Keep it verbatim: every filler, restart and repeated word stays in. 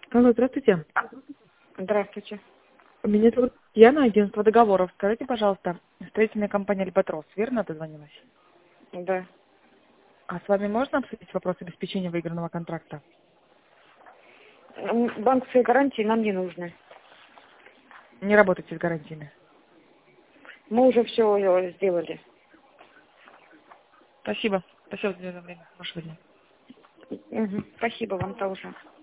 Алло, здравствуйте. Здравствуйте. Меня зовут Яна, агентство договоров. Скажите, пожалуйста, строительная компания «Альбатрос», верно дозвонилась? Да. А с вами можно обсудить вопрос обеспечения выигранного контракта? М, Банковские гарантии нам не нужны. Не работаете с гарантиями. Мы уже все сделали. Спасибо. Спасибо за время. Хорошего дня. Мгм. Спасибо вам тоже.